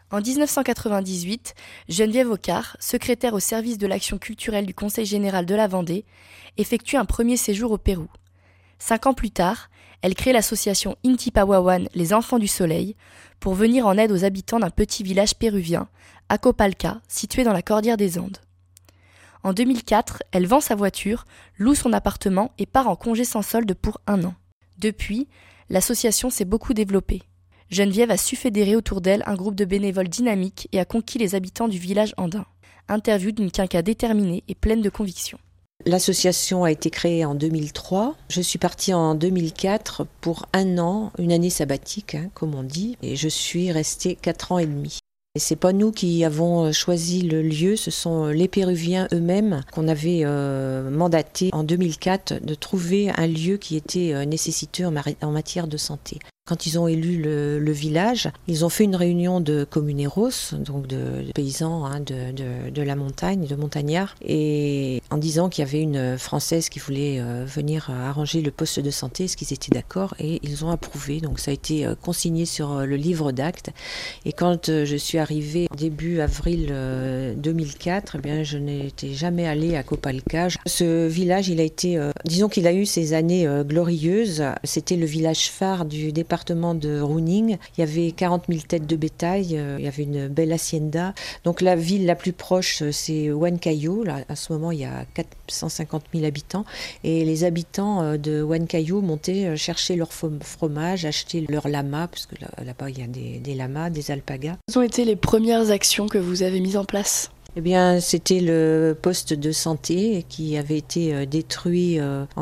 En 1998, Geneviève Aucard, secrétaire au service de l'action culturelle du Conseil général de la Vendée, effectue un premier séjour au Pérou. 5 ans plus tard, elle crée l'association Intipahuahuan, les Enfants du Soleil, pour venir en aide aux habitants d'un petit village péruvien, Acopalca, situé dans la Cordillère des Andes. En 2004, elle vend sa voiture, loue son appartement et part en congé sans solde pour 1 an. Depuis, l'association s'est beaucoup développée. Geneviève a su fédérer autour d'elle un groupe de bénévoles dynamiques et a conquis les habitants du village andin. Interview d'une quinca déterminée et pleine de conviction. L'association a été créée en 2003. Je suis partie en 2004 pour 1 an, une année sabbatique, comme on dit, et je suis restée 4 ans et demi. Et c'est pas nous qui avons choisi le lieu, ce sont les Péruviens eux-mêmes qu'on avait mandaté en 2004 de trouver un lieu qui était nécessiteux en matière de santé. Quand ils ont élu le village, ils ont fait une réunion de communeros, donc de paysans de la montagne, de montagnards, et en disant qu'il y avait une Française qui voulait venir arranger le poste de santé, est-ce qu'ils étaient d'accord, et ils ont approuvé. Donc ça a été consigné sur le livre d'actes. Et quand je suis arrivée début avril 2004, eh bien, je n'étais jamais allée à Copalca. Ce village, il a été, disons qu'il a eu ses années glorieuses. C'était le village phare du département de Junín. Il y avait 40 000 têtes de bétail, il y avait une belle hacienda. Donc la ville la plus proche, c'est Huancayo. Là, à ce moment, il y a 450 000 habitants. Et les habitants de Huancayo montaient chercher leur fromage, acheter leur lama, parce que là-bas, il y a des lamas, des alpagas. Quelles ont été les premières actions que vous avez mises en place ? Eh bien, c'était le poste de santé qui avait été détruit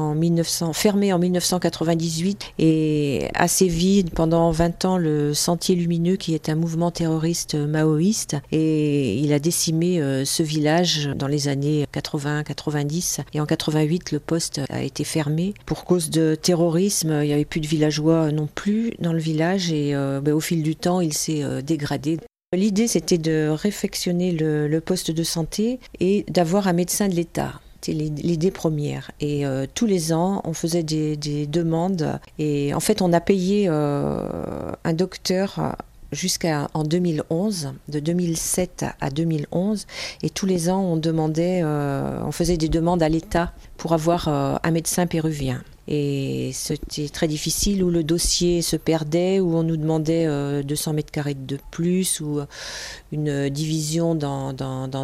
fermé en 1998 et assez vide pendant 20 ans le Sentier Lumineux qui est un mouvement terroriste maoïste et il a décimé ce village dans les années 80-90 et en 88 le poste a été fermé pour cause de terrorisme. Il n'y avait plus de villageois non plus dans le village et au fil du temps il s'est dégradé. L'idée, c'était de réfectionner le poste de santé et d'avoir un médecin de l'État. C'était l'idée première. Et tous les ans, on faisait des demandes. Et en fait, on a payé un docteur jusqu'en 2011, de 2007 à 2011. Et tous les ans, on faisait des demandes à l'État pour avoir un médecin péruvien. Et c'était très difficile, où le dossier se perdait, où on nous demandait 200 mètres carrés de plus, ou une division dans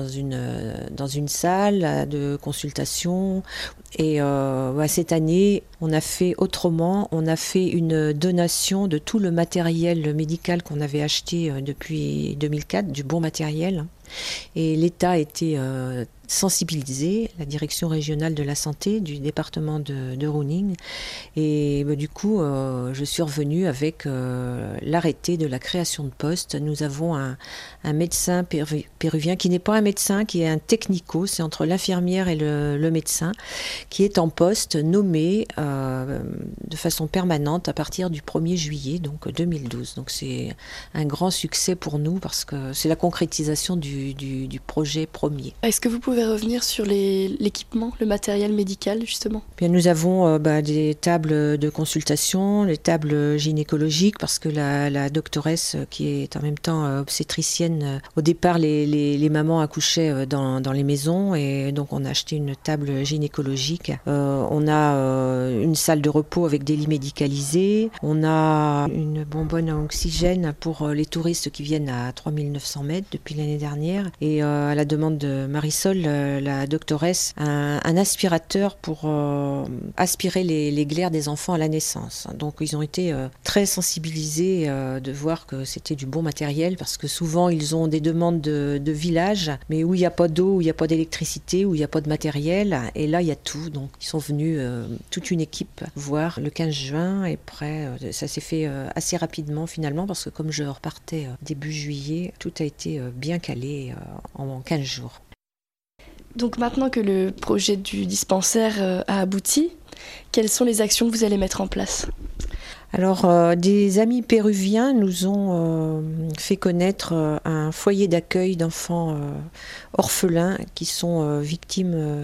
une salle de consultation. Et cette année, on a fait autrement. On a fait une donation de tout le matériel médical qu'on avait acheté depuis 2004, du bon matériel. Et l'État était sensibilisé, la direction régionale de la santé du département de Junín. Et du coup, je suis revenue avec l'arrêté de la création de poste. Nous avons un médecin péruvien qui n'est pas un médecin, qui est un technico, c'est entre l'infirmière et le médecin, qui est en poste nommé de façon permanente à partir du 1er juillet, donc 2012. Donc c'est un grand succès pour nous parce que c'est la concrétisation du projet premier. Est-ce que vous pouvez revenir sur l'équipement, le matériel médical justement ? Bien, nous avons des tables de consultation, les tables gynécologiques parce que la doctoresse qui est en même temps obstétricienne, au départ les mamans accouchaient dans les maisons et donc on a acheté une table gynécologique. On a une salle de repos avec des lits médicalisés, on a une bonbonne à oxygène pour les touristes qui viennent à 3900 mètres depuis l'année dernière et à la demande de Marisol, la doctoresse, un aspirateur pour aspirer les glaires des enfants à la naissance. Donc ils ont été très sensibilisés de voir que c'était du bon matériel parce que souvent ils ont des demandes de villages mais où il n'y a pas d'eau, où il n'y a pas d'électricité, où il n'y a pas de matériel et là il y a tout. Donc ils sont venus toute une équipe voir le 15 juin et après ça s'est fait assez rapidement finalement parce que comme je repartais début juillet, tout a été bien calé en 15 jours. Donc maintenant que le projet du dispensaire a abouti, quelles sont les actions que vous allez mettre en place ? Alors, des amis péruviens nous ont fait connaître un foyer d'accueil d'enfants orphelins qui sont victimes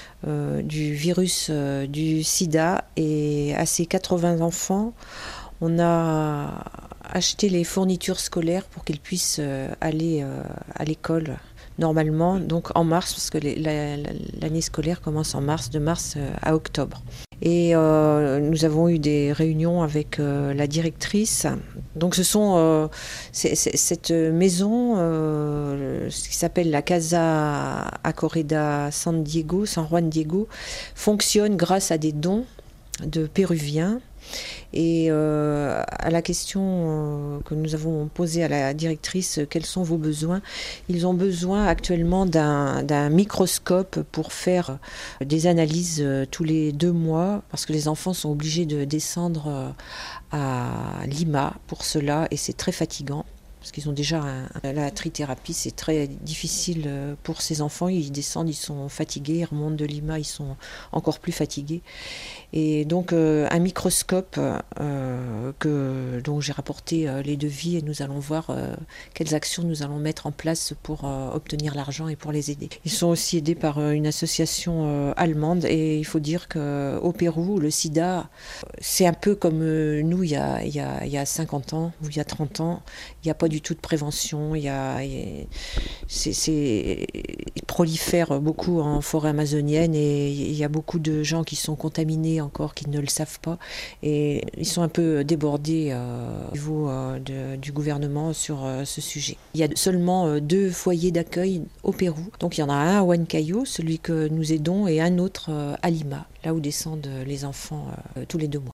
du virus du sida. Et à ces 80 enfants, on a acheter les fournitures scolaires pour qu'ils puissent aller à l'école normalement, donc en mars, parce que l'année scolaire commence en mars, de mars à octobre. Et nous avons eu des réunions avec la directrice. Donc ce sont cette maison, ce qui s'appelle la Casa Acorreda San Juan Diego, fonctionne grâce à des dons de Péruviens. Et à la question que nous avons posée à la directrice, quels sont vos besoins? Ils ont besoin actuellement d'un microscope pour faire des analyses tous les 2 mois, parce que les enfants sont obligés de descendre à Lima pour cela, et c'est très fatigant. Parce qu'ils ont déjà la trithérapie, c'est très difficile pour ces enfants. Ils descendent, ils sont fatigués, ils remontent de Lima, ils sont encore plus fatigués. Et donc un microscope dont j'ai rapporté les devis, et nous allons voir quelles actions nous allons mettre en place pour obtenir l'argent et pour les aider. Ils sont aussi aidés par une association allemande, et il faut dire qu'au Pérou, le sida, c'est un peu comme nous il y a 50 ans ou il y a 30 ans. Il n'y a pas du tout de prévention, il prolifère beaucoup en forêt amazonienne, et il y a beaucoup de gens qui sont contaminés encore, qui ne le savent pas, et ils sont un peu débordés au niveau du gouvernement sur ce sujet. Il y a seulement 2 foyers d'accueil au Pérou, donc il y en a un à Huancayo, celui que nous aidons, et un autre à Lima, là où descendent les enfants tous les 2 mois.